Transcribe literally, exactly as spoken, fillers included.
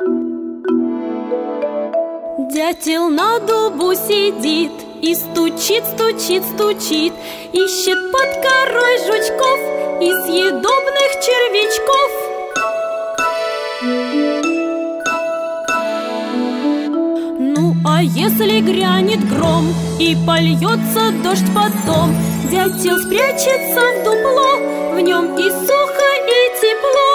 Дятел на дубу сидит и стучит, стучит, стучит, ищет под корой жучков и съедобных червячков. Ну, а если грянет гром и польется дождь потом, дятел спрячется в дупло, в нем и сухо, и тепло.